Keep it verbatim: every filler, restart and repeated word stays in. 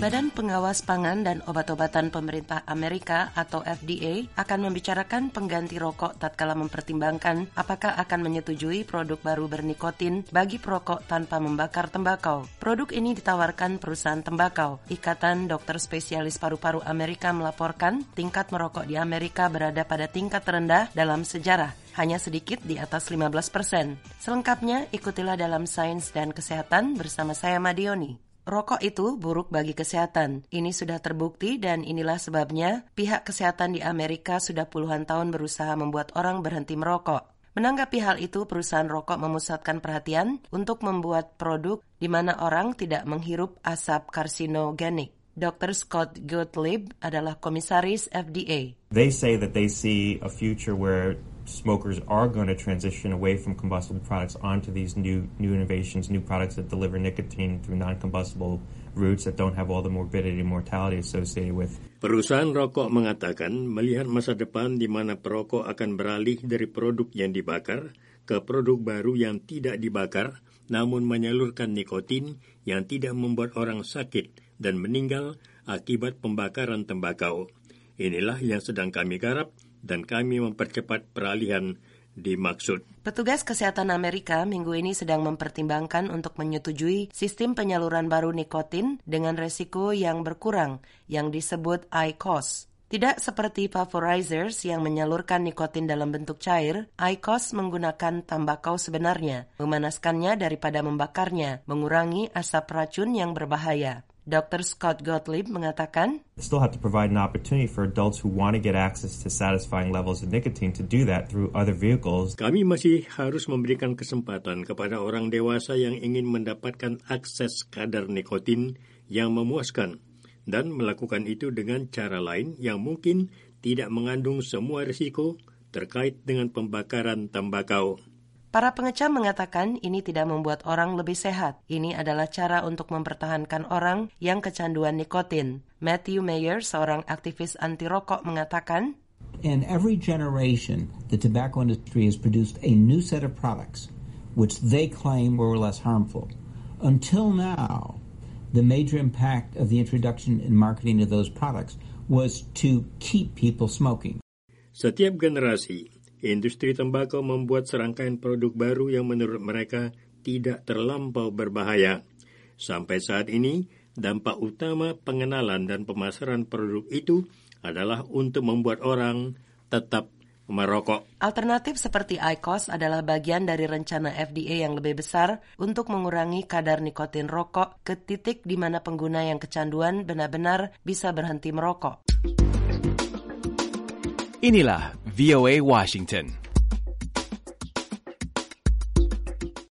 Badan Pengawas Pangan dan Obat-obatan Pemerintah Amerika atau F D A akan membicarakan pengganti rokok tatkala mempertimbangkan apakah akan menyetujui produk baru bernikotin bagi perokok tanpa membakar tembakau. Produk ini ditawarkan perusahaan tembakau. Ikatan Dokter Spesialis Paru-Paru Amerika melaporkan tingkat merokok di Amerika berada pada tingkat terendah dalam sejarah, hanya sedikit di atas lima belas persen. Selengkapnya ikutilah dalam Sains dan Kesehatan bersama saya Madioni. Rokok itu buruk bagi kesehatan. Ini sudah terbukti dan inilah sebabnya pihak kesehatan di Amerika sudah puluhan tahun berusaha membuat orang berhenti merokok. Menanggapi hal itu, perusahaan rokok memusatkan perhatian untuk membuat produk di mana orang tidak menghirup asap karsinogenik. dokter Scott Gottlieb adalah komisaris F D A. They say that they see a future where smokers are going to transition away from combustible products onto these new new innovations, new products that deliver nicotine through non-combustible routes that don't have all the morbidity and mortality associated with. Perusahaan rokok mengatakan melihat masa depan di mana perokok akan beralih dari produk yang dibakar ke produk baru yang tidak dibakar namun menyalurkan nikotin yang tidak membuat orang sakit dan meninggal akibat pembakaran tembakau. Inilah yang sedang kami garap dan kami mempercepat peralihan dimaksud. Petugas kesehatan Amerika minggu ini sedang mempertimbangkan untuk menyetujui sistem penyaluran baru nikotin dengan resiko yang berkurang yang disebut I Q O S. Tidak seperti vaporizers yang menyalurkan nikotin dalam bentuk cair, I Q O S menggunakan tembakau sebenarnya, memanaskannya daripada membakarnya, mengurangi asap racun yang berbahaya. dokter Scott Gottlieb mengatakan, still have to provide an opportunity for adults who want to get access to satisfying levels of nicotine to do that through other vehicles. Kami masih harus memberikan kesempatan kepada orang dewasa yang ingin mendapatkan akses kadar nikotin yang memuaskan dan melakukan itu dengan cara lain yang mungkin tidak mengandung semua risiko terkait dengan pembakaran tembakau. Para pengecam mengatakan ini tidak membuat orang lebih sehat. Ini adalah cara untuk mempertahankan orang yang kecanduan nikotin. Matthew Mayer, seorang aktivis anti-rokok, mengatakan, in every generation, the tobacco industry has produced a new set of products which they claim were less harmful. Until now, the major impact of the introduction and marketing of those products was to keep people smoking. Setiap generasi, industri tembakau membuat serangkaian produk baru yang menurut mereka tidak terlampau berbahaya. Sampai saat ini, dampak utama pengenalan dan pemasaran produk itu adalah untuk membuat orang tetap merokok. Alternatif seperti I Q O S adalah bagian dari rencana F D A yang lebih besar untuk mengurangi kadar nikotin rokok ke titik di mana pengguna yang kecanduan benar-benar bisa berhenti merokok. Inilah V O A Washington.